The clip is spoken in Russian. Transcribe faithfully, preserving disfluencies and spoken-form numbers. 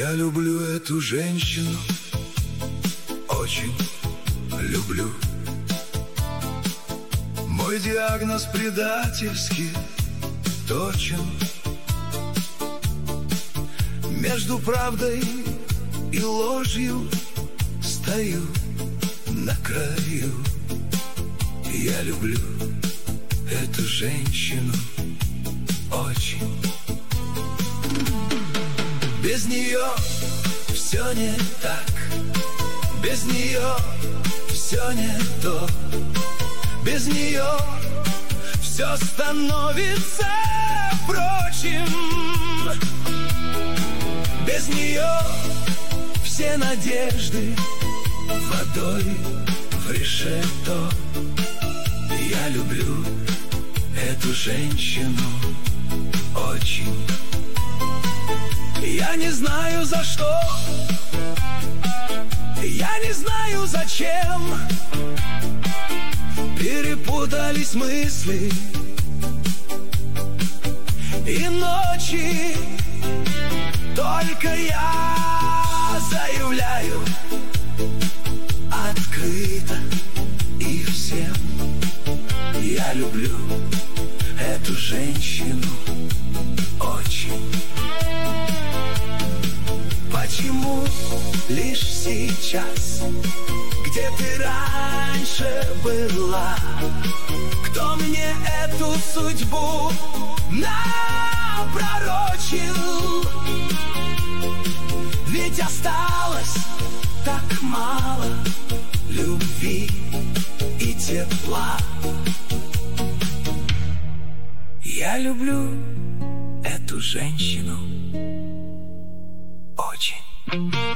Я люблю эту женщину, очень люблю. Мой диагноз предательски точен. Между правдой и ложью стою на краю. Я люблю эту женщину очень. Без нее все не так, без нее все не то, без нее все становится прочим. Без нее все надежды водой в решето. Я люблю эту женщину очень. Я не знаю за что, я не знаю зачем. Перепутались мысли и ночи. Только я заявляю открыто и всем: я люблю эту женщину очень. Почему лишь сейчас, где ты раньше была? Кто мне эту судьбу напророчил? Ведь осталось так мало любви и тепла. Я люблю эту женщину очень.